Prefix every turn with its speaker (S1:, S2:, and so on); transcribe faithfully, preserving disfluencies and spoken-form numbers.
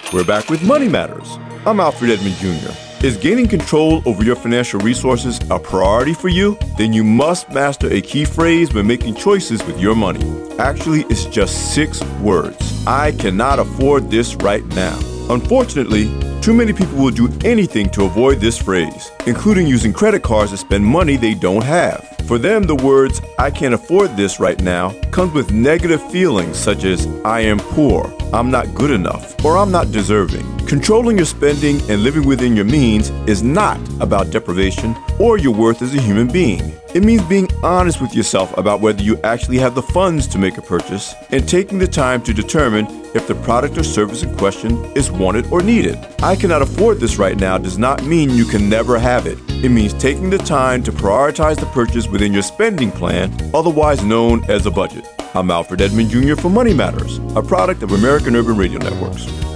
S1: We're back with Money Matters. I'm Alfred Edmond Junior Is gaining control over your financial resources a priority for you? Then you must master a key phrase when making choices with your money. Actually, it's just six words. I cannot afford this right now. Unfortunately, too many people will do anything to avoid this phrase, including using credit cards to spend money they don't have. For them, the words, I can't afford this right now, comes with negative feelings such as, I am poor, I'm not good enough, or I'm not deserving. Controlling your spending and living within your means is not about deprivation or your worth as a human being. It means being honest with yourself about whether you actually have the funds to make a purchase and taking the time to determine if the product or service in question is wanted or needed. I cannot afford this right now does not mean you can never have it. It means taking the time to prioritize the purchase within your spending plan, otherwise known as a budget. I'm Alfred Edmond Junior for Money Matters, a product of American Urban Radio Networks.